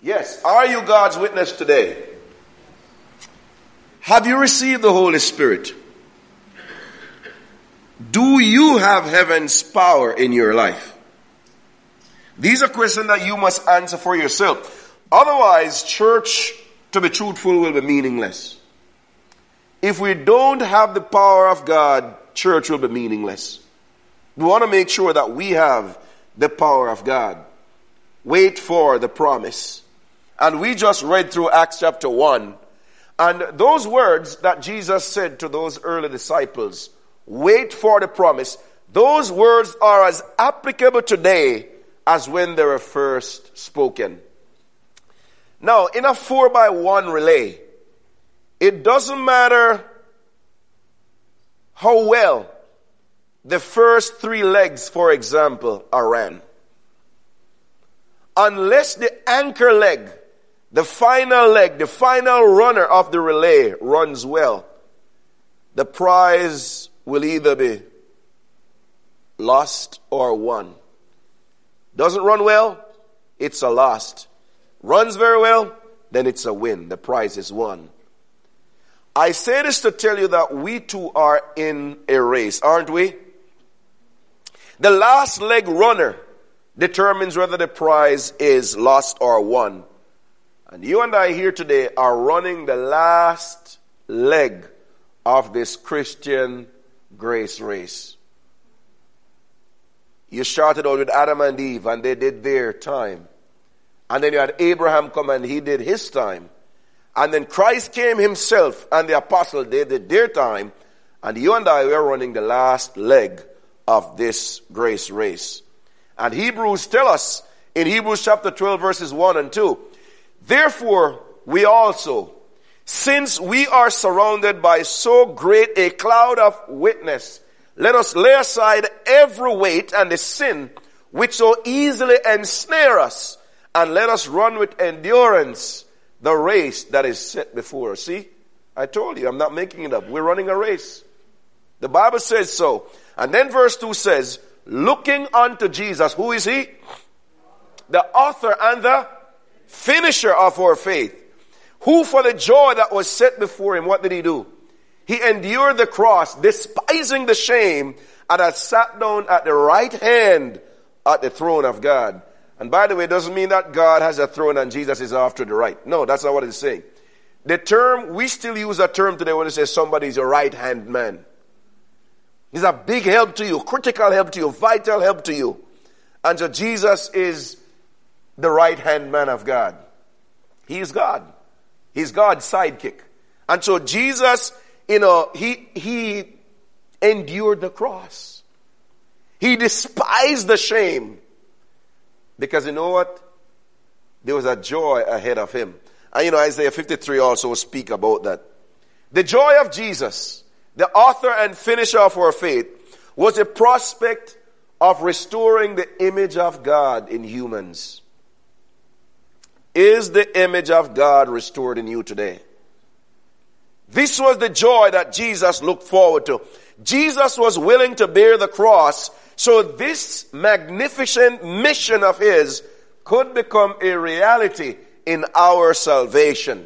Yes. Are you God's witness today? Have you received the Holy Spirit? Do you have heaven's power in your life? These are questions that you must answer for yourself. Otherwise, church, to be truthful, will be meaningless. If we don't have the power of God, church will be meaningless. We want to make sure that we have the power of God. Wait for the promise. And we just read through Acts chapter 1. And those words that Jesus said to those early disciples, wait for the promise, those words are as applicable today as when they were first spoken. Now, in a 4x1 relay, it doesn't matter how well the first 3 legs, for example, are ran. Unless the anchor leg, the final runner of the relay runs well, the prize will either be lost or won. Doesn't run well, it's a lost. Runs very well, then it's a win. The prize is won. I say this to tell you that we too are in a race, aren't we? The last leg runner determines whether the prize is lost or won. And you and I here today are running the last leg of this Christian grace race. You started out with Adam and Eve and they did their time. And then you had Abraham come and he did his time. And then Christ came himself and the apostle they did their time. And you and I were running the last leg of this grace race. And Hebrews tell us in Hebrews chapter 12 verses 1 and 2, therefore we also, since we are surrounded by so great a cloud of witness, let us lay aside every weight and the sin which so easily ensnare us, and let us run with endurance the race that is set before us. See, I told you, I'm not making it up. We're running a race. The Bible says so. And then verse 2 says, looking unto Jesus, who is he? The author and the finisher of our faith, who for the joy that was set before him, what did he do? He endured the cross, despising the shame, and has sat down at the right hand at the throne of God. And by the way, it doesn't mean that God has a throne and Jesus is off to the right. No, that's not what it's saying. The term, we still use a term today when it says somebody is your right hand man. He's a big help to you, critical help to you, vital help to you. And so Jesus is the right hand man of God. He is God. He's God's sidekick. And so Jesus, he endured the cross. He despised the shame. Because you know what? There was a joy ahead of him. And Isaiah 53 also speak about that. The joy of Jesus, the author and finisher of our faith, was a prospect of restoring the image of God in humans. Is the image of God restored in you today? This was the joy that Jesus looked forward to. Jesus was willing to bear the cross so this magnificent mission of his could become a reality in our salvation.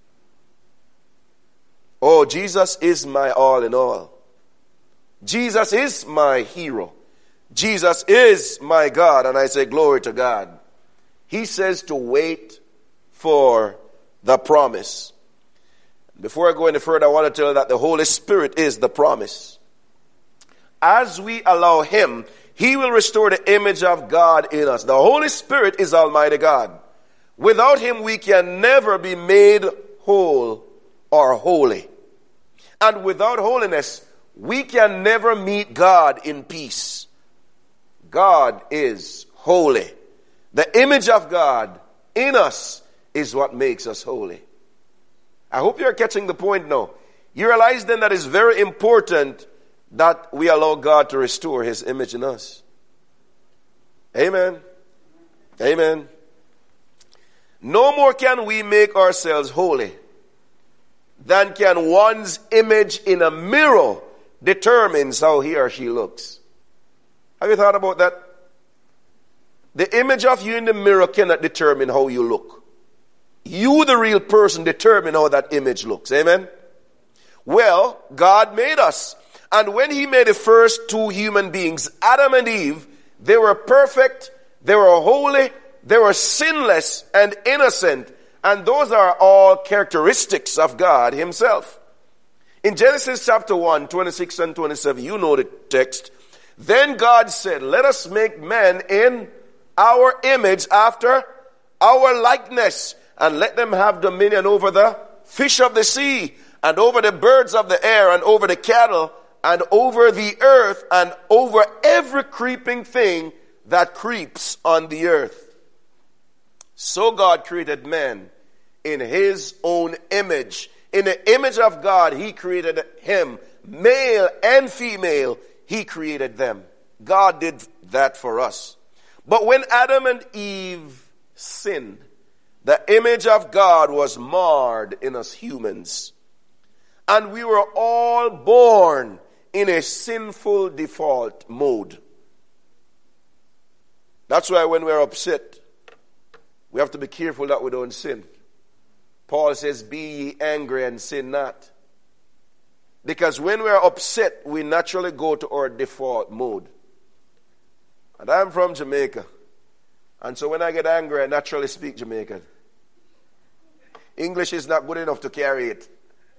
Oh, Jesus is my all in all. Jesus is my hero. Jesus is my God. And I say glory to God. He says to wait for the promise. Before I go any further, I want to tell you that the Holy Spirit is the promise. As we allow him, he will restore the image of God in us. The Holy Spirit is Almighty God. Without him, we can never be made whole or holy. And without holiness, we can never meet God in peace. God is holy. The image of God in us is what makes us holy. I hope you're catching the point now. You realize then that it's very important that we allow God to restore his image in us. Amen. Amen. No more can we make ourselves holy than can one's image in a mirror determines how he or she looks. Have you thought about that? The image of you in the mirror cannot determine how you look. You, the real person, determine how that image looks. Amen? Well, God made us. And when he made the first two human beings, Adam and Eve, they were perfect, they were holy, they were sinless and innocent. And those are all characteristics of God himself. In Genesis chapter 1, 26 and 27, you know the text. Then God said, let us make man in our image after our likeness, and let them have dominion over the fish of the sea, and over the birds of the air, and over the cattle, and over the earth, and over every creeping thing that creeps on the earth. So God created man in his own image. In the image of God, he created him. Male and female, he created them. God did that for us. But when Adam and Eve sinned, the image of God was marred in us humans. And we were all born in a sinful default mode. That's why when we're upset, we have to be careful that we don't sin. Paul says, be ye angry and sin not. Because when we're upset, we naturally go to our default mode. And I'm from Jamaica. And so when I get angry, I naturally speak Jamaican. English is not good enough to carry it.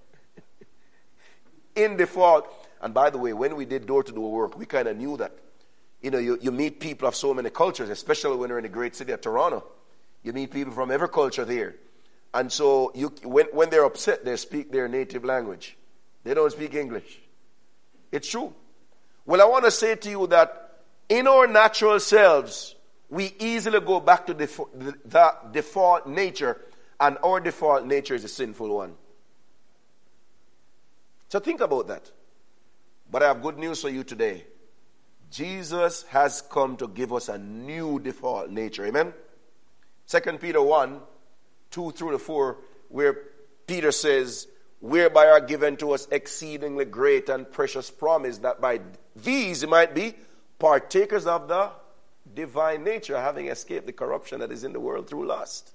In default. And by the way, when we did door-to-door work, we kind of knew that. You know, you meet people of so many cultures, especially when you're in the great city of Toronto. You meet people from every culture there. And so when they're upset, they speak their native language. They don't speak English. It's true. Well, I want to say to you that in our natural selves, we easily go back to the default nature, and our default nature is a sinful one. So think about that. But I have good news for you today. Jesus has come to give us a new default nature. Amen? 2 Peter 1, 2 through to 4, where Peter says, whereby are given to us exceedingly great and precious promise, that by these you might be partakers of the divine nature, having escaped the corruption that is in the world through lust.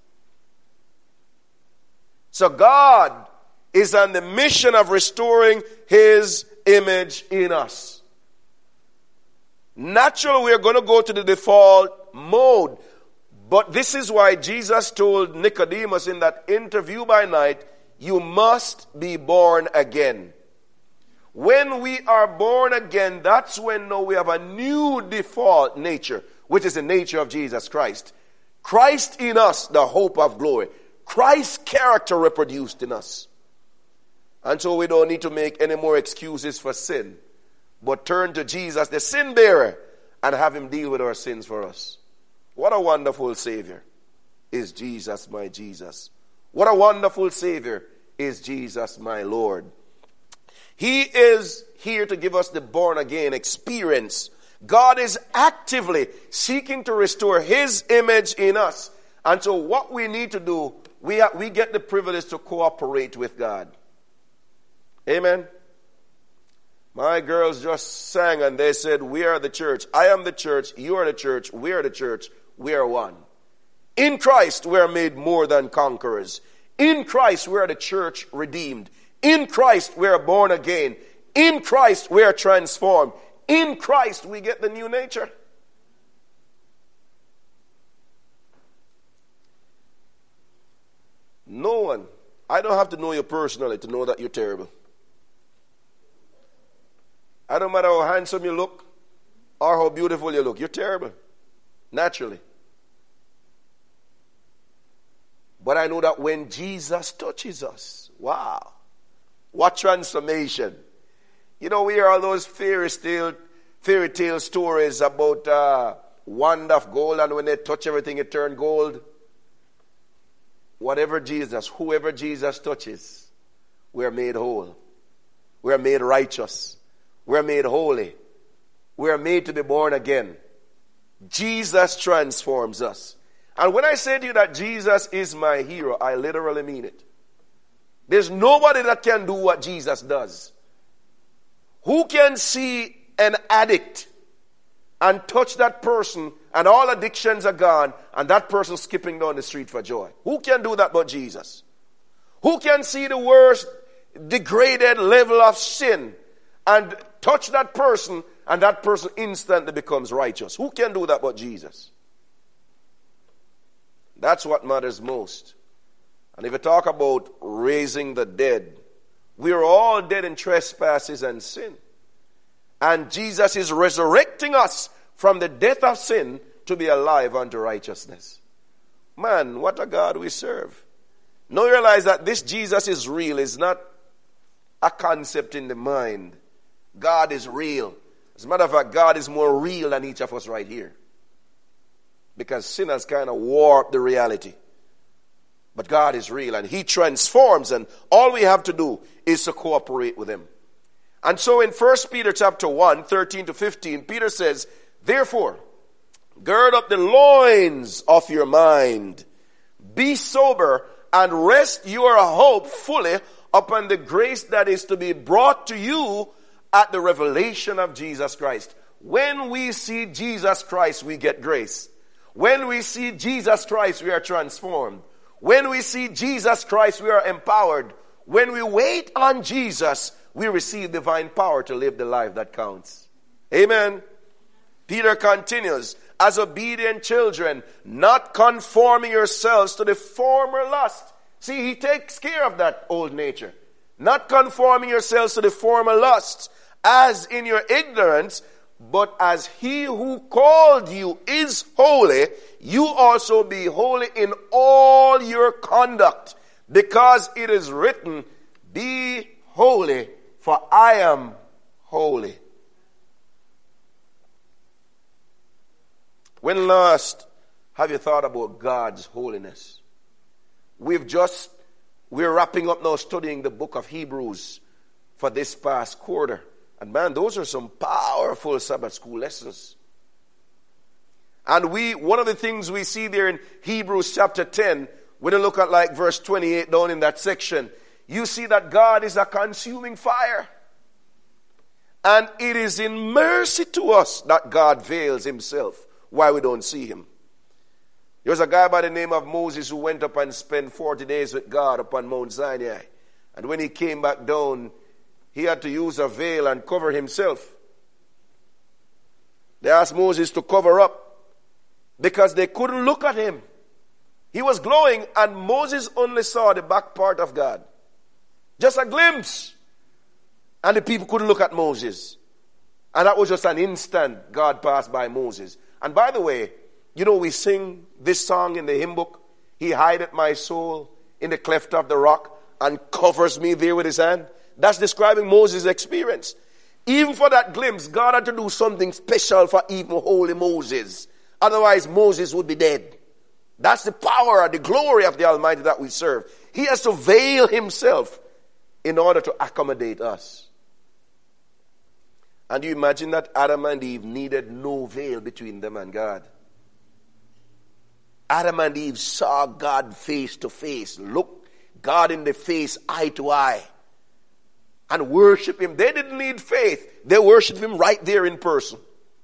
So God is on the mission of restoring his image in us. Naturally, we are going to go to the default mode. But this is why Jesus told Nicodemus in that interview by night, you must be born again. When we are born again, that's when now we have a new default nature, which is the nature of Jesus Christ. Christ in us, the hope of glory. Christ's character reproduced in us. And so we don't need to make any more excuses for sin, but turn to Jesus, the sin bearer, and have him deal with our sins for us. What a wonderful Savior is Jesus, my Jesus. What a wonderful Savior is Jesus, my Lord. He is here to give us the born again experience. God is actively seeking to restore his image in us. And so what we need to do, we get the privilege to cooperate with God. Amen. My girls just sang and they said, we are the church. I am the church. You are the church. We are the church. We are one. In Christ, we are made more than conquerors. In Christ, we are the church redeemed. In Christ, we are born again. In Christ, we are transformed. In Christ, we get the new nature. No one. I don't have to know you personally to know that you're terrible. I don't matter how handsome you look or how beautiful you look. You're terrible. Naturally. But I know that when Jesus touches us, wow, what transformation. You know, we hear all those fairy tale stories about wand of gold, and when they touch everything, it turns gold. Whoever Jesus touches, we are made whole. We are made righteous. We are made holy. We are made to be born again. Jesus transforms us. And when I say to you that Jesus is my hero, I literally mean it. There's nobody that can do what Jesus does. Who can see an addict and touch that person and all addictions are gone and that person skipping down the street for joy? Who can do that but Jesus? Who can see the worst degraded level of sin and touch that person and that person instantly becomes righteous? Who can do that but Jesus? That's what matters most. And if you talk about raising the dead, we are all dead in trespasses and sin. And Jesus is resurrecting us from the death of sin to be alive unto righteousness. Man, what a God we serve. Now you realize that this Jesus is real. It's not a concept in the mind. God is real. As a matter of fact, God is more real than each of us right here. Because sin has kind of warped the reality. But God is real and He transforms, and all we have to do is to cooperate with Him. And so in 1 Peter chapter 1, 13 to 15, Peter says, therefore, gird up the loins of your mind, be sober, and rest your hope fully upon the grace that is to be brought to you at the revelation of Jesus Christ. When we see Jesus Christ, we get grace. When we see Jesus Christ, we are transformed. When we see Jesus Christ, we are empowered. When we wait on Jesus, we receive divine power to live the life that counts. Amen. Peter continues, as obedient children, not conforming yourselves to the former lust. See, he takes care of that old nature. Not conforming yourselves to the former lusts, as in your ignorance, but as He who called you is holy, you also be holy in all your conduct, because it is written, be holy, for I am holy. When last have you thought about God's holiness? We're wrapping up now studying the book of Hebrews for this past quarter. And man, those are some powerful Sabbath school lessons. And one of the things we see there in Hebrews chapter 10, when you look at like verse 28 down in that section, you see that God is a consuming fire. And it is in mercy to us that God veils Himself while we don't see Him. There was a guy by the name of Moses who went up and spent 40 days with God upon Mount Sinai. And when he came back down, he had to use a veil and cover himself. They asked Moses to cover up because they couldn't look at him. He was glowing and Moses only saw the back part of God. Just a glimpse. And the people couldn't look at Moses. And that was just an instant God passed by Moses. And by the way, you know we sing this song in the hymn book. He hideth my soul in the cleft of the rock and covers me there with His hand. That's describing Moses' experience. Even for that glimpse, God had to do something special for even holy Moses. Otherwise, Moses would be dead. That's the power, the glory of the Almighty that we serve. He has to veil Himself in order to accommodate us. And you imagine that Adam and Eve needed no veil between them and God. Adam and Eve saw God face to face, looked God in the face, eye to eye, and worship Him. They didn't need faith. They worshiped Him right there in person.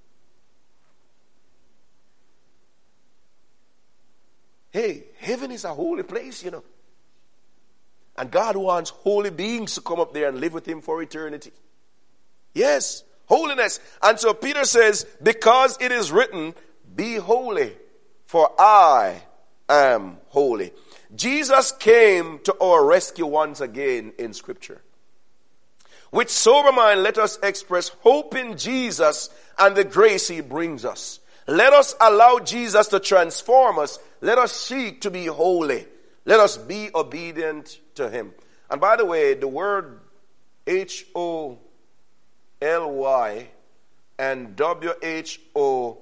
Hey, heaven is a holy place, you know. And God wants holy beings to come up there and live with Him for eternity. Yes, holiness. And so Peter says, because it is written, be holy, for I am holy. Jesus came to our rescue once again in Scripture. With sober mind, let us express hope in Jesus and the grace He brings us. Let us allow Jesus to transform us. Let us seek to be holy. Let us be obedient to Him. And by the way, the word Holy and Whole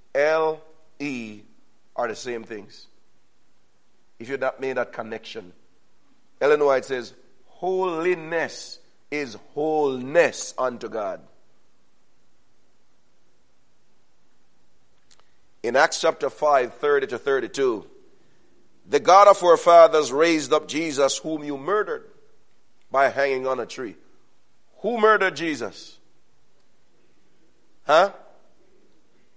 are the same things. If you not made that connection. Ellen White says, holiness is wholeness unto God. In Acts chapter 5, 30 to 32, the God of our fathers raised up Jesus, whom you murdered by hanging on a tree. Who murdered Jesus? Huh?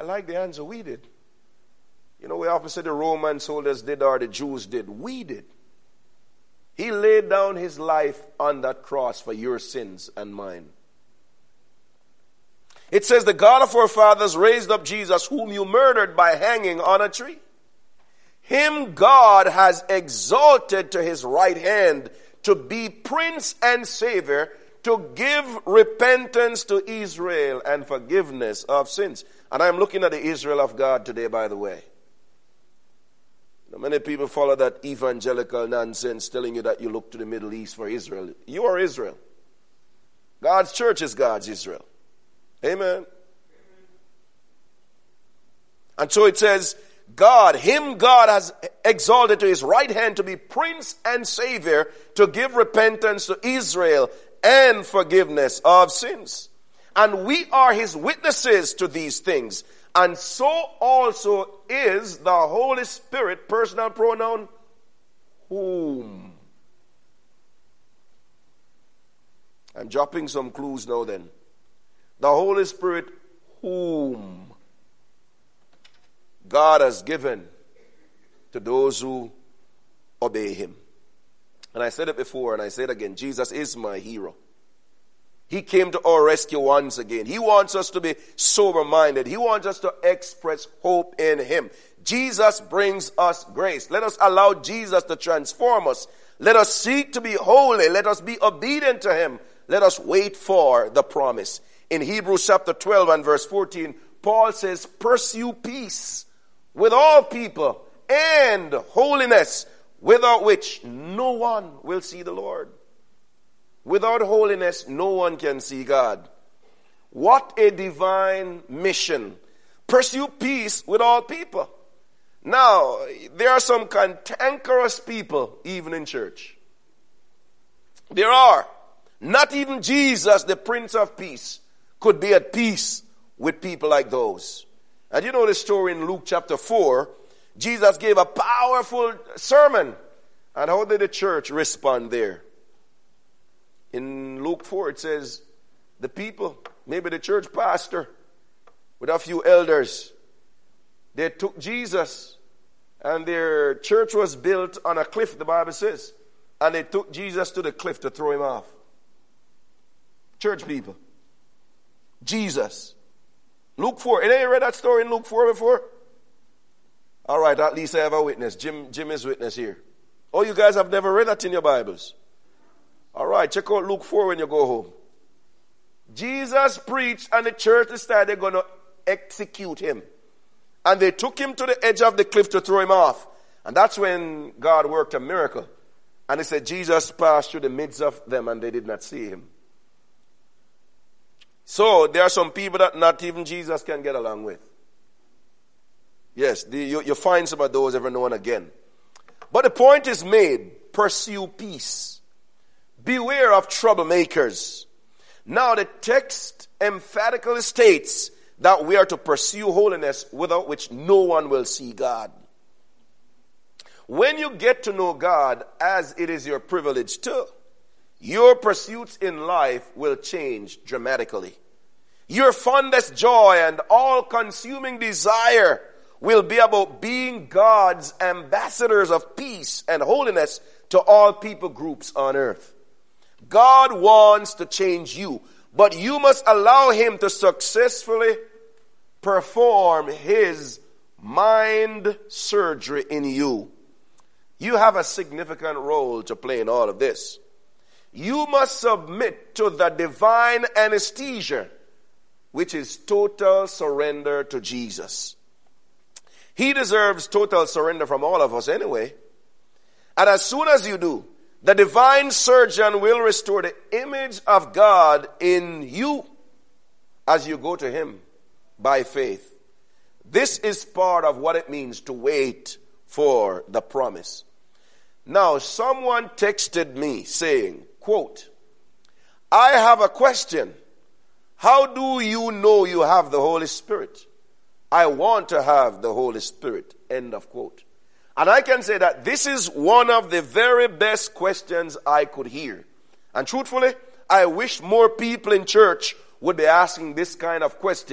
like the answer. We did. You know, we often say the Roman soldiers did or the Jews did. We did. He laid down his life on that cross for your sins and mine. It says, the God of our fathers raised up Jesus, whom you murdered by hanging on a tree. Him God has exalted to his right hand to be Prince and Savior, to give repentance to Israel and forgiveness of sins. And I'm looking at the Israel of God today, by the way. Now, many people follow that evangelical nonsense telling you that you look to the Middle East for Israel. You are Israel. God's church is God's Israel. Amen. And so it says, God has exalted to his right hand to be Prince and Savior, to give repentance to Israel and forgiveness of sins. And we are his witnesses to these things. And so also is the Holy Spirit, personal pronoun, whom. I'm dropping some clues now then. The Holy Spirit, whom God has given to those who obey him. And I said it before and I say it again. Jesus is my hero. He came to our rescue once again. He wants us to be sober-minded. He wants us to express hope in him. Jesus brings us grace. Let us allow Jesus to transform us. Let us seek to be holy. Let us be obedient to him. Let us wait for the promise. In Hebrews chapter 12 and verse 14, Paul says, pursue peace with all people and holiness, without which no one will see the Lord. Without holiness, no one can see God. What a divine mission. Pursue peace with all people. Now, there are some cantankerous people even in church. There are. Not even Jesus, the Prince of Peace, could be at peace with people like those. And you know the story in Luke chapter 4. Jesus gave a powerful sermon. And how did the church respond there? In Luke 4 it says, the people, maybe the church pastor with a few elders, they took Jesus and their church was built on a cliff, the Bible says. And they took Jesus to the cliff to throw him off. Church people. Jesus. Luke 4. Any read that story in Luke 4 before? All right, at least I have a witness. Jim is witness here. Oh, you guys have never read that in your Bibles? All right, check out Luke 4 when you go home. Jesus preached and the church decided they're going to execute him. And they took him to the edge of the cliff to throw him off. And that's when God worked a miracle. And he said Jesus passed through the midst of them and they did not see him. So there are some people that not even Jesus can get along with. Yes, you find some of those every now and again. But the point is made. Pursue peace. Beware of troublemakers. Now the text emphatically states that we are to pursue holiness, without which no one will see God. When you get to know God, as it is your privilege to, your pursuits in life will change dramatically. Your fondest joy and all-consuming desire will be about being God's ambassadors of peace and holiness to all people groups on earth. God wants to change you, but you must allow him to successfully perform his mind surgery in you. You have a significant role to play in all of this. You must submit to the divine anesthesia, which is total surrender to Jesus. He deserves total surrender from all of us anyway. And as soon as you do, the divine surgeon will restore the image of God in you as you go to him by faith. This is part of what it means to wait for the promise. Now, someone texted me saying, quote, I have a question. How do you know you have the Holy Spirit? I want to have the Holy Spirit. End of quote. And I can say that this is one of the very best questions I could hear. And truthfully, I wish more people in church would be asking this kind of question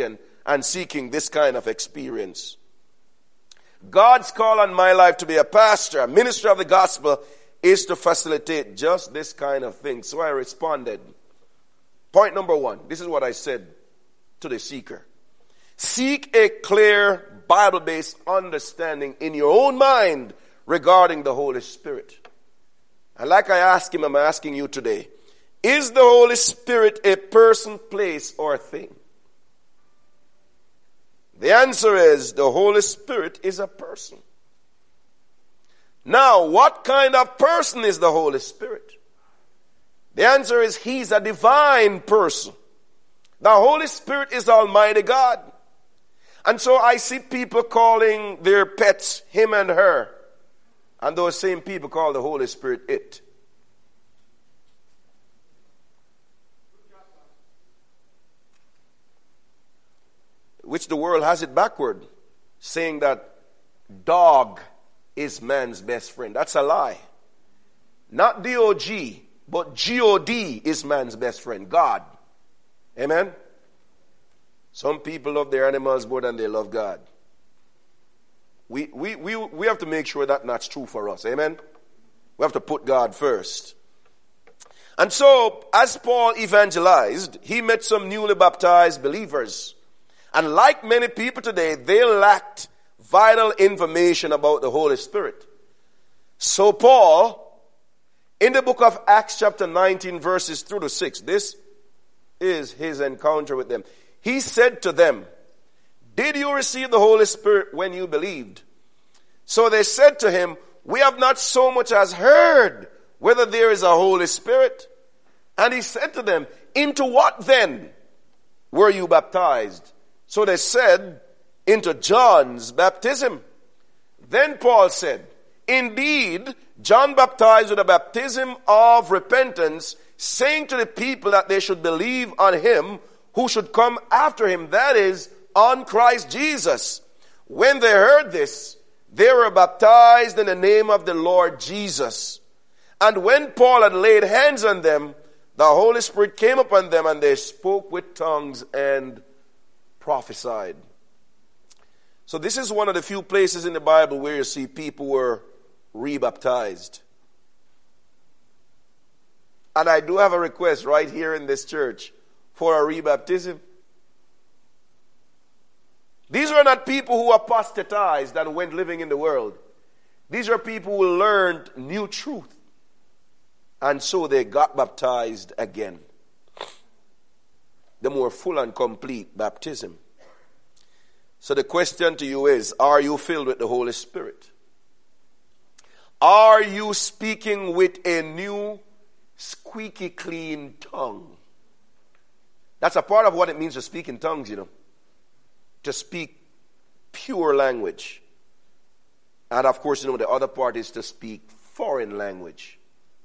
and seeking this kind of experience. God's call on my life to be a pastor, a minister of the gospel, is to facilitate just this kind of thing. So I responded. Point number 1. This is what I said to the seeker. Seek a clear Bible-based understanding in your own mind regarding the Holy Spirit. And like I asked him, I'm asking you today. Is the Holy Spirit a person, place, or thing? The answer is the Holy Spirit is a person. Now, what kind of person is the Holy Spirit? The answer is he's a divine person. The Holy Spirit is Almighty God. And so I see people calling their pets him and her. And those same people call the Holy Spirit it. Which the world has it backward, saying that dog is man's best friend. That's a lie. Not D-O-G, but G-O-D is man's best friend, God. Amen? Some people love their animals more than they love God. We have to make sure that that's true for us. Amen? We have to put God first. And so, as Paul evangelized, he met some newly baptized believers. And like many people today, they lacked vital information about the Holy Spirit. So Paul, in the book of Acts chapter 19 verses 3 to 6, this is his encounter with them. He said to them, "Did you receive the Holy Spirit when you believed?" So they said to him, "We have not so much as heard whether there is a Holy Spirit." And he said to them, "Into what then were you baptized?" So they said, "Into John's baptism." Then Paul said, "Indeed, John baptized with a baptism of repentance, saying to the people that they should believe on him who should come after him, that is, on Christ Jesus." When they heard this, they were baptized in the name of the Lord Jesus. And when Paul had laid hands on them, the Holy Spirit came upon them, and they spoke with tongues and prophesied. So this is one of the few places in the Bible where you see people were rebaptized. And I do have a request right here in this church for a rebaptism. These are not people who apostatized and went living in the world. These are people who learned new truth. And so they got baptized again. The more full and complete baptism. So the question to you is, are you filled with the Holy Spirit? Are you speaking with a new, squeaky clean tongue? That's a part of what it means to speak in tongues, you know. To speak pure language. And of course, you know, the other part is to speak foreign language.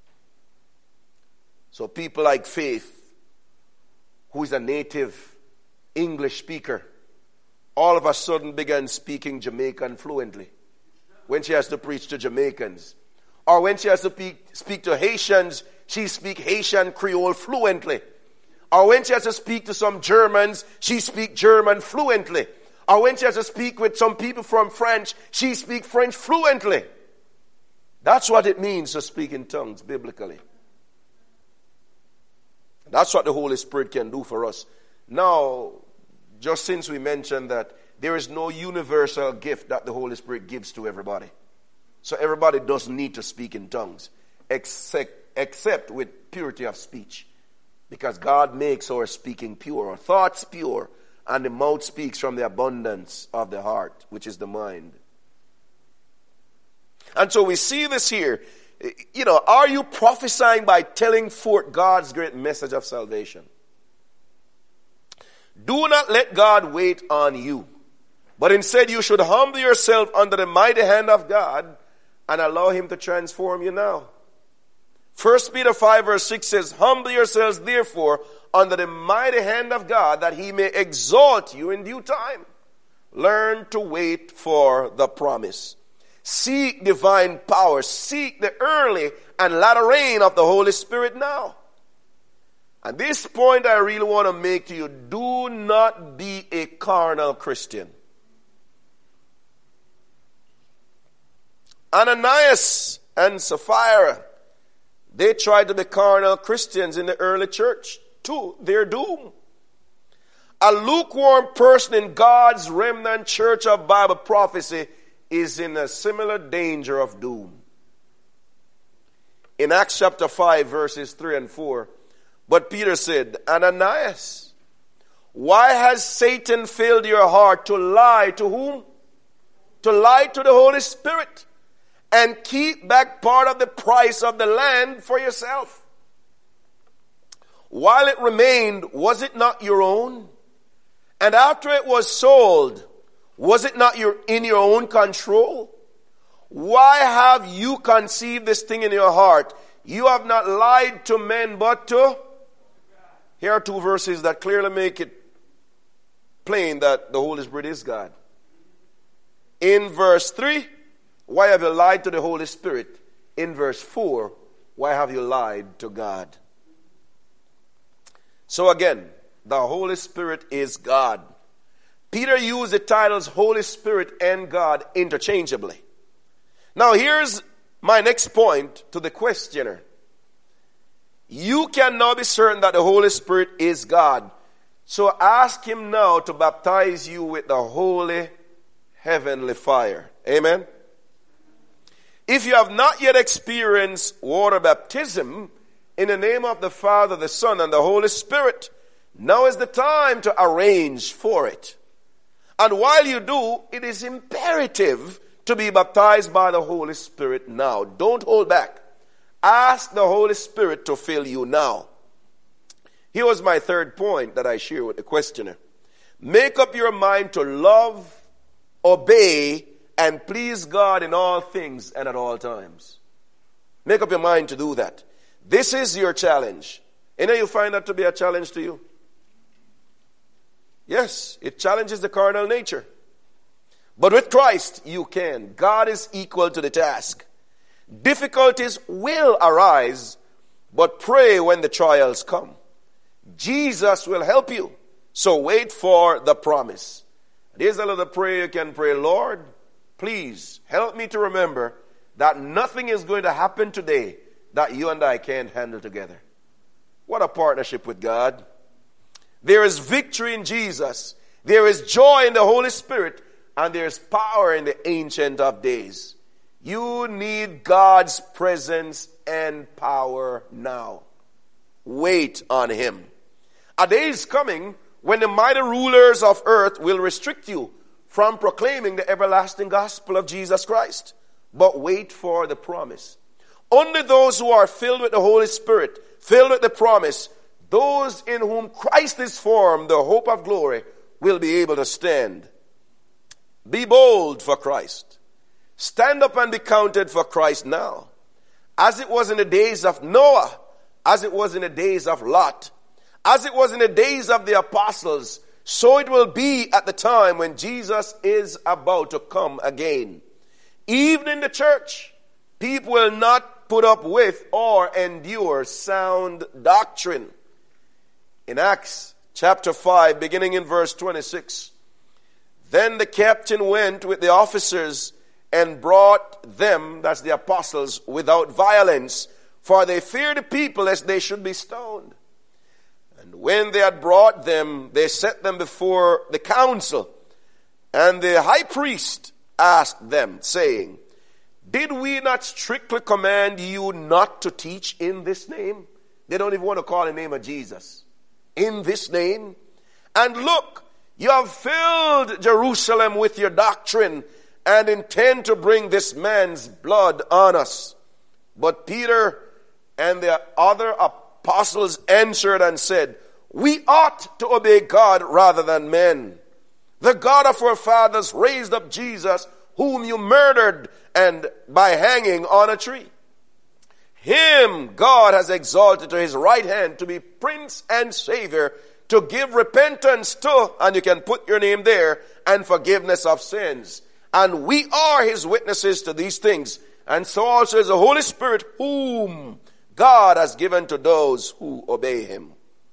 So people like Faith, who is a native English speaker, all of a sudden began speaking Jamaican fluently when she has to preach to Jamaicans. Or when she has to speak to Haitians, she speaks Haitian Creole fluently. Or when she has to speak to some Germans, she speaks German fluently. Or when she has to speak with some people from French, she speaks French fluently. That's what it means to speak in tongues biblically. That's what the Holy Spirit can do for us. Now, just since we mentioned that there is no universal gift that the Holy Spirit gives to everybody. So everybody doesn't need to speak in tongues, except with purity of speech. Because God makes our speaking pure, our thoughts pure, and the mouth speaks from the abundance of the heart, which is the mind. And so we see this here. You know, are you prophesying by telling forth God's great message of salvation? Do not let God wait on you, but instead you should humble yourself under the mighty hand of God and allow him to transform you now. 1 Peter 5 verse 6 says, "Humble yourselves therefore under the mighty hand of God, that he may exalt you in due time." Learn to wait for the promise. Seek divine power. Seek the early and latter rain of the Holy Spirit now. And this point I really want to make to you: do not be a carnal Christian. Ananias and Sapphira, they tried to be carnal Christians in the early church to their doom. A lukewarm person in God's remnant church of Bible prophecy is in a similar danger of doom. In Acts chapter 5 verses 3 and 4, but Peter said, Ananias, why has Satan filled your heart to lie to whom? To lie to the Holy Spirit and keep back part of the price of the land for yourself. While it remained, was it not your own? And after it was sold, was it not in your own control? Why have you conceived this thing in your heart? You have not lied to men but to... Here are two verses that clearly make it plain that the Holy Spirit is God. In verse 3, why have you lied to the Holy Spirit? In verse 4, why have you lied to God? So again, the Holy Spirit is God. Peter used the titles Holy Spirit and God interchangeably. Now here's my next point to the questioner. You can now be certain that the Holy Spirit is God. So ask him now to baptize you with the holy heavenly fire. Amen? If you have not yet experienced water baptism in the name of the Father, the Son, and the Holy Spirit, now is the time to arrange for it. And while you do, it is imperative to be baptized by the Holy Spirit now. Don't hold back. Ask the Holy Spirit to fill you now. Here was my third point that I share with the questioner. Make up your mind to love, obey, and please God in all things and at all times. Make up your mind to do that. This is your challenge. And you find that to be a challenge to you? Yes, it challenges the carnal nature. But with Christ, you can. God is equal to the task. Difficulties will arise, but pray when the trials come. Jesus will help you. So wait for the promise. There's a little prayer you can pray. Lord, please help me to remember that nothing is going to happen today that you and I can't handle together. What a partnership with God. There is victory in Jesus. There is joy in the Holy Spirit. And there is power in the Ancient of Days. You need God's presence and power now. Wait on him. A day is coming when the mighty rulers of earth will restrict you from proclaiming the everlasting gospel of Jesus Christ. But wait for the promise. Only those who are filled with the Holy Spirit, filled with the promise, those in whom Christ is formed, the hope of glory, will be able to stand. Be bold for Christ. Stand up and be counted for Christ now. As it was in the days of Noah, as it was in the days of Lot, as it was in the days of the apostles, so it will be at the time when Jesus is about to come again. Even in the church, people will not put up with or endure sound doctrine. In Acts chapter 5, beginning in verse 26, then the captain went with the officers and brought them, that's the apostles, without violence, for they feared the people lest they should be stoned. And when they had brought them, they set them before the council. And the high priest asked them, saying, did we not strictly command you not to teach in this name? They don't even want to call the name of Jesus. In this name. And look, you have filled Jerusalem with your doctrine and intend to bring this man's blood on us. But Peter and the other apostles answered and said, we ought to obey God rather than men. The God of our fathers raised up Jesus, whom you murdered and by hanging on a tree. Him God has exalted to his right hand to be Prince and Savior, to give repentance to, and you can put your name there, and forgiveness of sins. And we are his witnesses to these things. And so also is the Holy Spirit, whom God has given to those who obey him.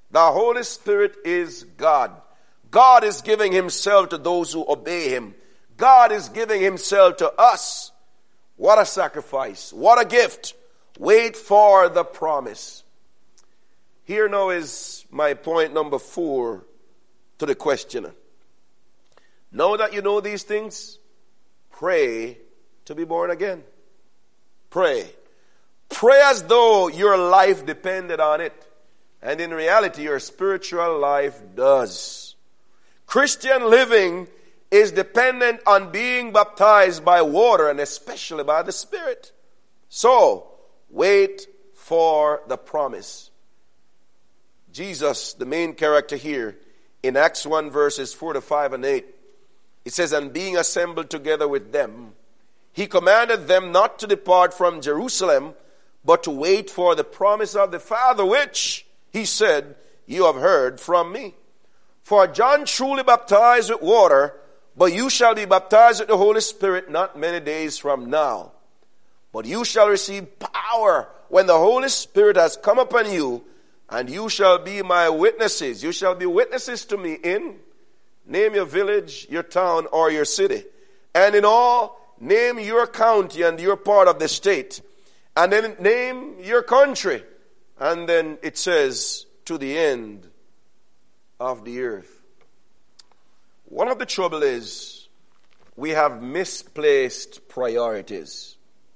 The Holy Spirit is God. God is giving himself to those who obey him. God is giving himself to us. What a sacrifice. What a gift. Wait for the promise. Here now is my point number 4 to the questioner. Now that you know these things, pray to be born again. Pray. Pray as though your life depended on it. And in reality, your spiritual life does. Christian living is dependent on being baptized by water and especially by the Spirit. So, wait for the promise. Jesus, the main character here, in Acts 1 verses 4 to 5 and 8, it says, and being assembled together with them, he commanded them not to depart from Jerusalem, but to wait for the promise of the Father, which, he said, you have heard from me. For John truly baptized with water, but you shall be baptized with the Holy Spirit not many days from now. But you shall receive power when the Holy Spirit has come upon you, and you shall be my witnesses. You shall be witnesses to me in, name your village, your town, or your city. And in all, name your county and your part of the state. And then name your country. And then it says, to the end of the earth. One of the trouble is, we have misplaced priorities.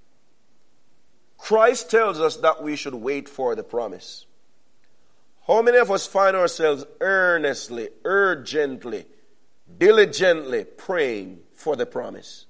Christ tells us that we should wait for the promise. How many of us find ourselves earnestly, urgently, diligently praying for the promise?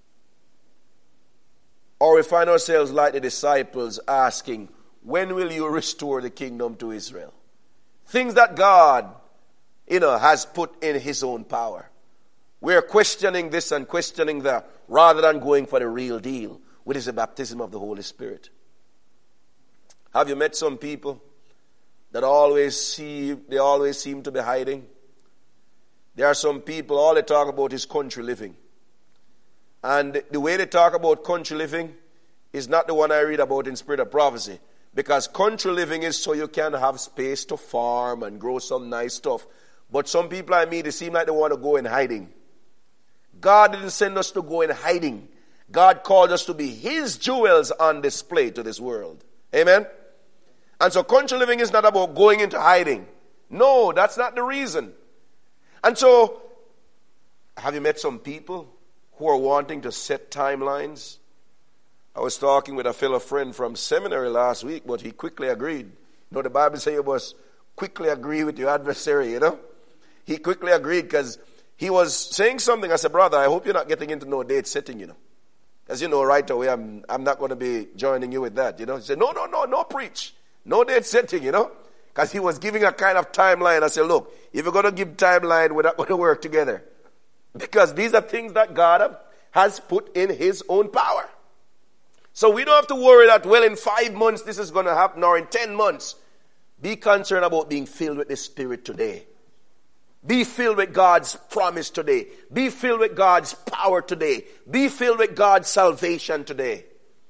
Or we find ourselves like the disciples asking, when will you restore the kingdom to Israel? Things that God, has put in his own power. We're questioning this and questioning that rather than going for the real deal, which is the baptism of the Holy Spirit. Have you met some people that always seem to be hiding? There are some people, all they talk about is country living. And the way they talk about country living is not the one I read about in Spirit of Prophecy. Because country living is so you can have space to farm and grow some nice stuff. But some people I meet, they seem like they want to go in hiding. God didn't send us to go in hiding. God called us to be his jewels on display to this world. Amen? And so country living is not about going into hiding. No, that's not the reason. And so, have you met some people who are wanting to set timelines? I was talking with a fellow friend from seminary last week, but he quickly agreed. The Bible says you must quickly agree with your adversary, He quickly agreed because he was saying something. I said, brother, I hope you're not getting into no date setting, As right away, I'm not going to be joining you with that, He said, no preach. No date setting, Because he was giving a kind of timeline. I said, look, if you're going to give timeline, we're not going to work together. Because these are things that God has put in his own power. So we don't have to worry that, in 5 months this is going to happen, or in 10 months. Be concerned about being filled with the Spirit today. Be filled with God's promise today. Be filled with God's power today. Be filled with God's salvation today.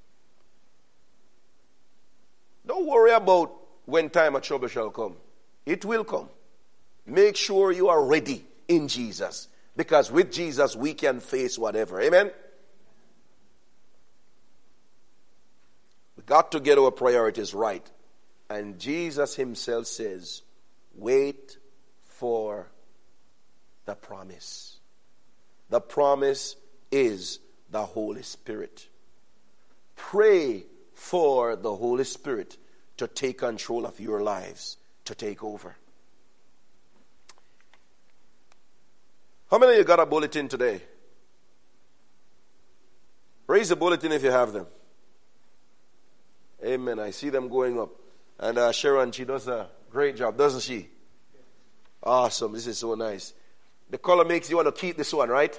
Don't worry about when time of trouble shall come. It will come. Make sure you are ready in Jesus. Because with Jesus we can face whatever. Amen? We got to get our priorities right. And Jesus himself says, wait for the promise. The promise is the Holy Spirit. Pray for the Holy Spirit to take control of your lives, to take over. How many of you got a bulletin today? Raise the bulletin if you have them. Amen. I see them going up. And Sharon, she does a great job, doesn't she? Awesome. This is so nice. The color makes you want to keep this one, right?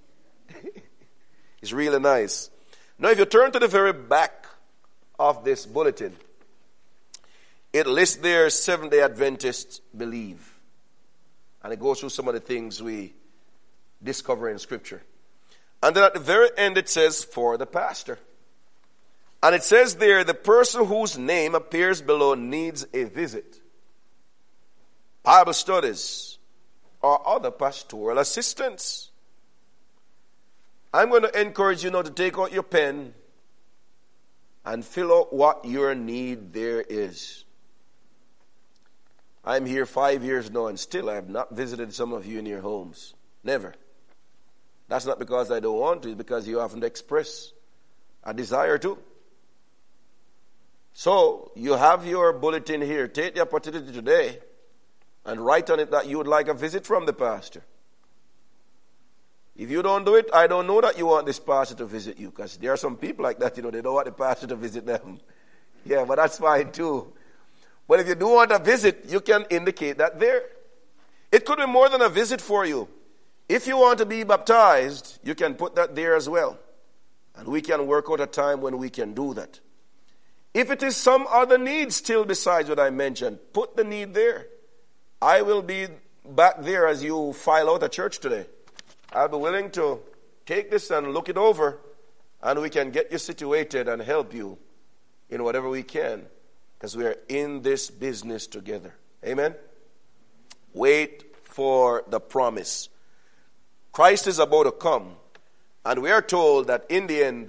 It's really nice. Now, if you turn to the very back of this bulletin, it lists there Seventh-day Adventists believe. And it goes through some of the things we discover in Scripture. And then at the very end it says, for the pastor. And it says there, the person whose name appears below needs a visit. Bible studies, or other pastoral assistance. I'm going to encourage you now to take out your pen and fill out what your need there is. I'm here 5 years now, and still I have not visited some of you in your homes. Never. That's not because I don't want to, it's because you haven't expressed a desire to. So, you have your bulletin here. Take the opportunity today and write on it that you would like a visit from the pastor. If you don't do it, I don't know that you want this pastor to visit you, because there are some people like that, they don't want the pastor to visit them. Yeah, but that's fine too. But if you do want a visit, you can indicate that there. It could be more than a visit for you. If you want to be baptized, you can put that there as well. And we can work out a time when we can do that. If it is some other need still besides what I mentioned, put the need there. I will be back there as you file out a church today. I'll be willing to take this and look it over, and we can get you situated and help you in whatever we can, because we are in this business together. Amen? Wait for the promise. Christ is about to come, and we are told that in the end,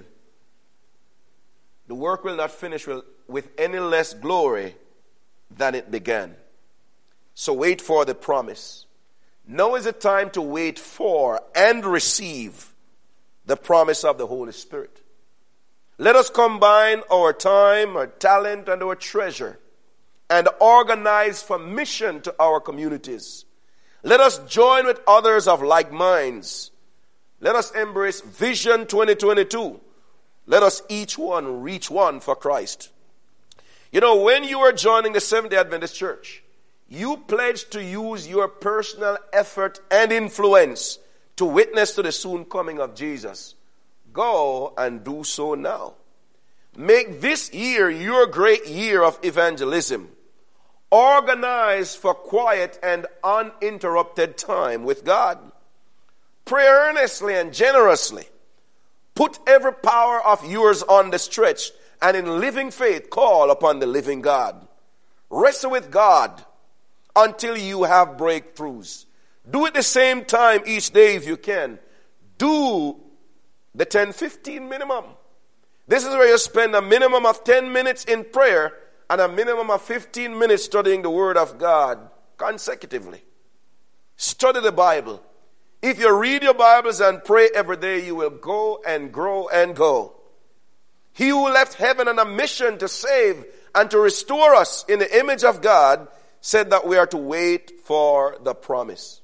the work will not finish with any less glory than it began. So wait for the promise. Now is the time to wait for and receive the promise of the Holy Spirit. Let us combine our time, our talent, and our treasure and organize for mission to our communities. Let us join with others of like minds. Let us embrace Vision 2022. Let us each one reach one for Christ. When you are joining the Seventh-day Adventist Church, you pledge to use your personal effort and influence to witness to the soon coming of Jesus. Go and do so now. Make this year your great year of evangelism. Organize for quiet and uninterrupted time with God. Pray earnestly and generously. Put every power of yours on the stretch, and in living faith call upon the living God. Wrestle with God until you have breakthroughs. Do it the same time each day if you can. Do the 10-15 minimum. This is where you spend a minimum of 10 minutes in prayer and a minimum of 15 minutes studying the Word of God consecutively. Study the Bible. If you read your Bibles and pray every day, you will go and grow and go. He who left heaven on a mission to save and to restore us in the image of God said that we are to wait for the promise.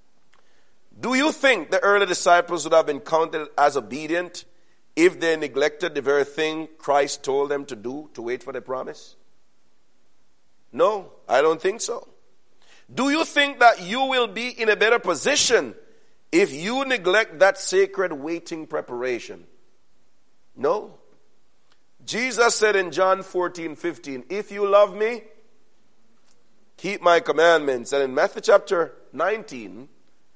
Do you think the early disciples would have been counted as obedient if they neglected the very thing Christ told them to do, to wait for the promise? No, I don't think so. Do you think that you will be in a better position if you neglect that sacred waiting preparation? No. Jesus said in John 14:15, if you love me, keep my commandments. And in Matthew chapter 19,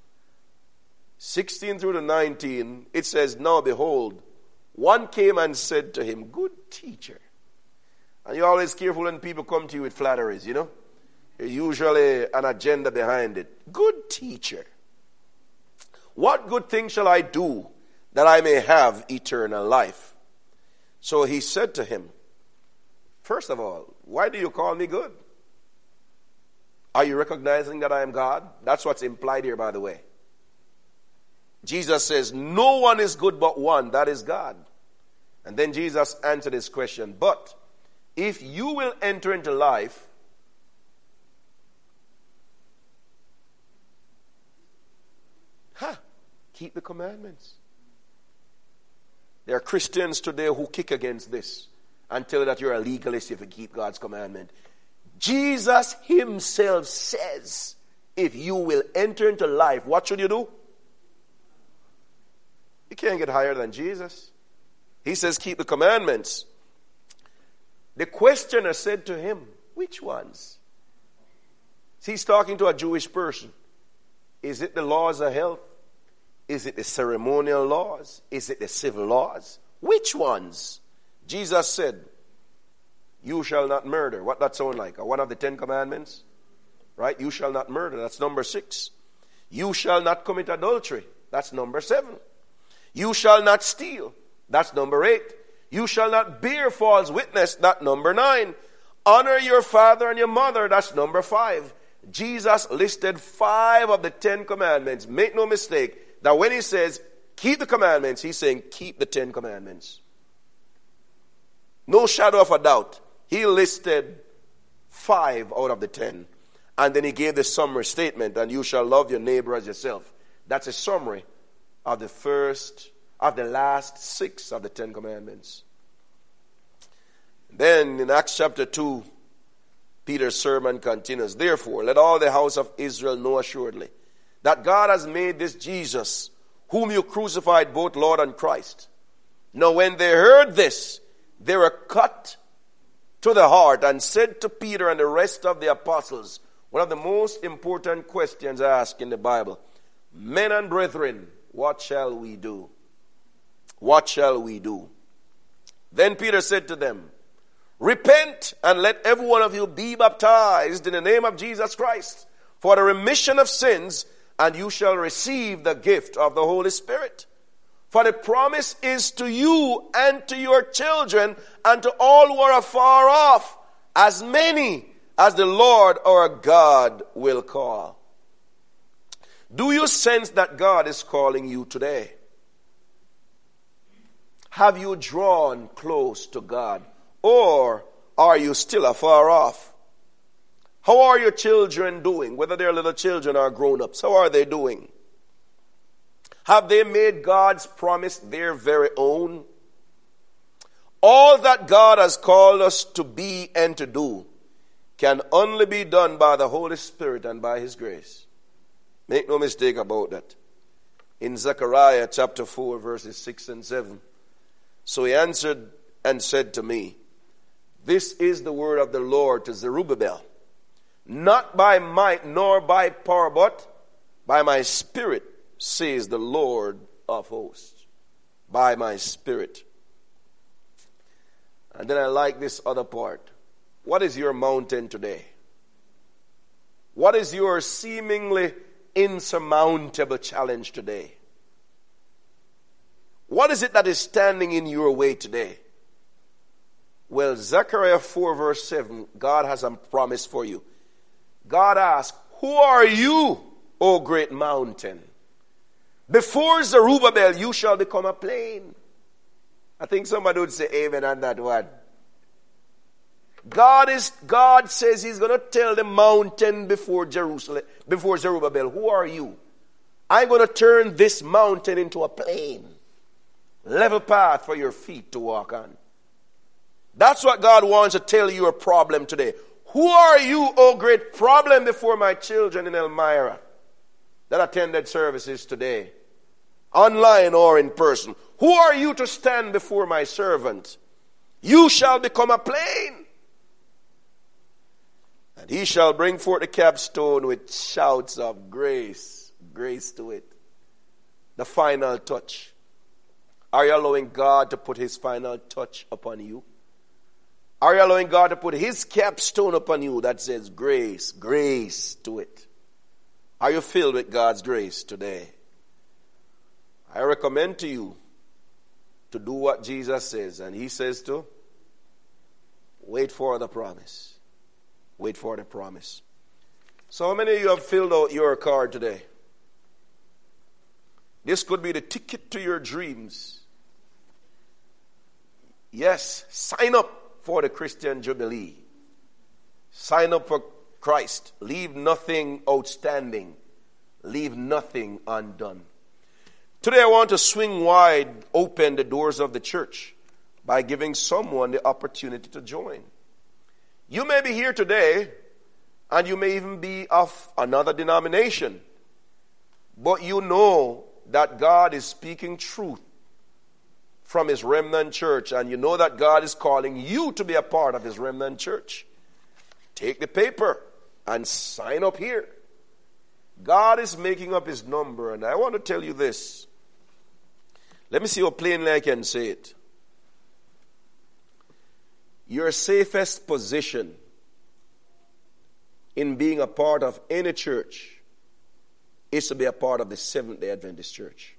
16 through to 19, it says, now behold, one came and said to him, good teacher. And you're always careful when people come to you with flatteries, There's usually an agenda behind it. Good teacher. What good thing shall I do that I may have eternal life? So he said to him, first of all, why do you call me good? Are you recognizing that I am God? That's what's implied here, by the way. Jesus says, no one is good but one, that is God. And then Jesus answered his question, but if you will enter into life, keep the commandments. There are Christians today who kick against this and tell you that you're a legalist if you keep God's commandment. Jesus himself says, if you will enter into life, what should you do? You can't get higher than Jesus. He says, keep the commandments. The questioner said to him, which ones? He's talking to a Jewish person. Is it the laws of health? Is it the ceremonial laws? Is it the civil laws? Which ones? Jesus said, you shall not murder. What that sound like? One of the 10 commandments? right? You shall not murder. That's number 6. You shall not commit adultery. That's number 7. You shall not steal. That's number 8. You shall not bear false witness. That's number 9. Honor your father and your mother. That's number 5. Jesus listed 5 of the 10 commandments. Make no mistake that when he says keep the commandments, he's saying keep the 10 commandments. No shadow of a doubt. He listed 5 out of the 10. And then he gave the summary statement, and you shall love your neighbor as yourself. That's a summary of the last 6 of the 10 commandments. Then in Acts chapter 2, Peter's sermon continues. Therefore, let all the house of Israel know assuredly that God has made this Jesus, whom you crucified, both Lord and Christ. Now when they heard this, they were cut to the heart and said to Peter and the rest of the apostles, one of the most important questions asked in the Bible, men and brethren, what shall we do? What shall we do? Then Peter said to them, repent and let every one of you be baptized in the name of Jesus Christ for the remission of sins, and you shall receive the gift of the Holy Spirit. For the promise is to you and to your children and to all who are afar off, as many as the Lord our God will call. Do you sense that God is calling you today? Have you drawn close to God, or are you still afar off? How are your children doing, whether they're little children or grown-ups? How are they doing? Have they made God's promise their very own? All that God has called us to be and to do can only be done by the Holy Spirit and by His grace. Make no mistake about that. In Zechariah chapter 4, verses 6 and 7. So he answered and said to me, this is the word of the Lord to Zerubbabel. Not by might nor by power, but by my spirit, says the Lord of hosts. By my spirit. And then I like this other part. What is your mountain today? What is your seemingly insurmountable challenge today? What is it that is standing in your way today? Well, Zechariah 4 verse 7, God has a promise for you. God asks, who are you, O great mountain? Before Zerubbabel, you shall become a plain. I think somebody would say amen on that one. God says He's going to tell the mountain before Zerubbabel, who are you? I'm going to turn this mountain into a plain. Level path for your feet to walk on. That's what God wants to tell your problem today. Who are you, O great problem, before my children in Elmira that attended services today, online or in person? Who are you to stand before my servant? You shall become a plain. And he shall bring forth the capstone with shouts of grace. Grace to it. The final touch. Are you allowing God to put His final touch upon you? Are you allowing God to put His capstone upon you that says grace, grace to it? Are you filled with God's grace today? I recommend to you to do what Jesus says, and He says to wait for the promise. Wait for the promise. So how many of you have filled out your card today? This could be the ticket to your dreams. Yes, sign up for the Christian Jubilee. Sign up for Christ. Leave nothing outstanding. Leave nothing undone. Today I want to swing wide open the doors of the church by giving someone the opportunity to join. You may be here today, and you may even be of another denomination, but you know that God is speaking truth from His remnant church, and you know that God is calling you to be a part of His remnant church. Take the paper and sign up here. God is making up His number, and I want to tell you this. Let me see how plainly I can say it. Your safest position in being a part of any church is to be a part of the Seventh-day Adventist Church.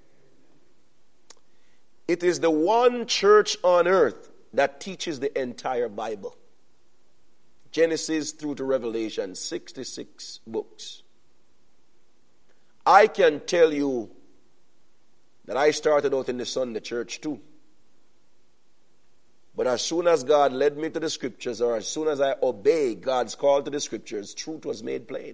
It is the one church on earth that teaches the entire Bible. Genesis through to Revelation, 66 books. I can tell you that I started out in the Sunday church too. But as soon as God led me to the scriptures, or as soon as I obeyed God's call to the scriptures, truth was made plain.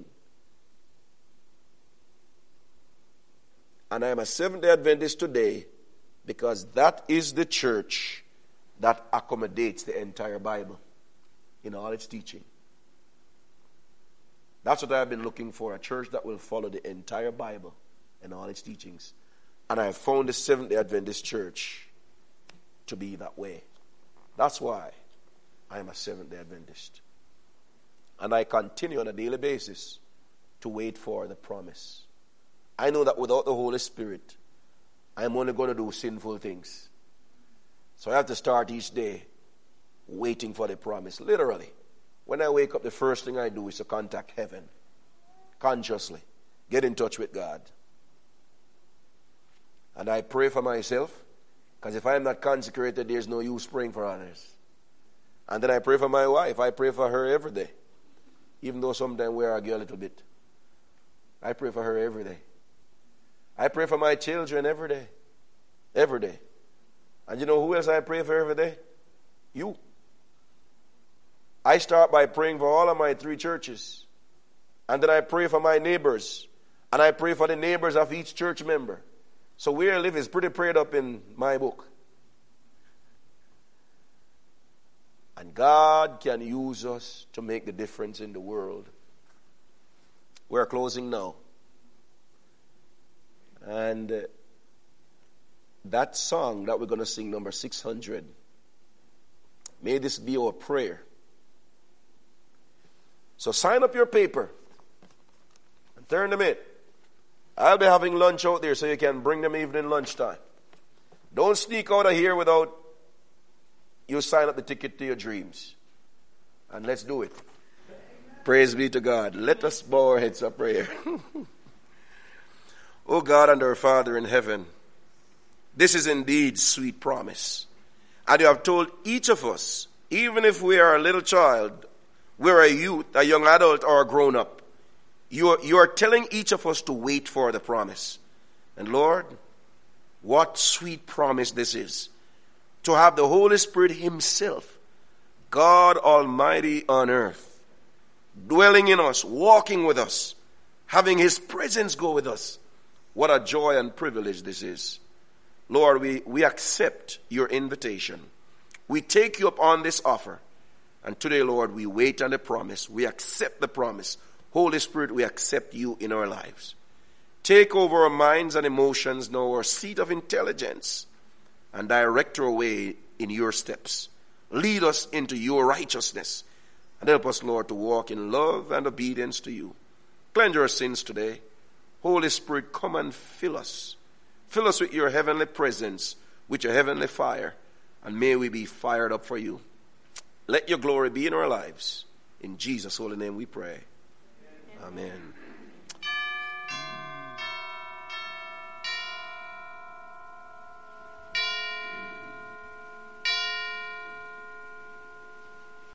And I am a Seventh-day Adventist today because that is the church that accommodates the entire Bible in all its teaching. That's what I've been looking for, a church that will follow the entire Bible and all its teachings. And I have found the Seventh-day Adventist Church to be that way. That's why I am a Seventh-day Adventist. And I continue on a daily basis to wait for the promise. I know that without the Holy Spirit, I'm only going to do sinful things. So I have to start each day waiting for the promise. Literally. When I wake up, the first thing I do is to contact heaven. Consciously. Get in touch with God. And I pray for myself. Because if I am not consecrated, there's no use praying for others. And then I pray for my wife. I pray for her every day. Even though sometimes we argue a little bit. I pray for her every day. I pray for my children every day. Every day. And you know who else I pray for every day? You. I start by praying for all of my 3 churches. And then I pray for my neighbors. And I pray for the neighbors of each church member. So where I live is pretty prayed up in my book. And God can use us to make the difference in the world. We're closing now. And that song that we're going to sing, number 600, may this be our prayer. So sign up your paper and turn them in. I'll be having lunch out there so you can bring them evening lunchtime. Don't sneak out of here without you sign up the ticket to your dreams. And let's do it. Praise be to God. Let us bow our heads up prayer. O God and our Father in heaven, this is indeed sweet promise. And you have told each of us, even if we are a little child, we're a youth, a young adult, or a grown up, you are telling each of us to wait for the promise. And Lord, what sweet promise this is. To have the Holy Spirit himself, God Almighty on earth, dwelling in us, walking with us, having his presence go with us. What a joy and privilege this is. Lord, we accept your invitation. We take you up on this offer. And today, Lord, we wait on the promise. We accept the promise. Holy Spirit, we accept you in our lives. Take over our minds and emotions now, our seat of intelligence, and direct our way in your steps. Lead us into your righteousness. And help us, Lord, to walk in love and obedience to you. Cleanse our sins today. Holy Spirit, come and fill us. Fill us with your heavenly presence, with your heavenly fire, and may we be fired up for you. Let your glory be in our lives. In Jesus' holy name we pray. Amen.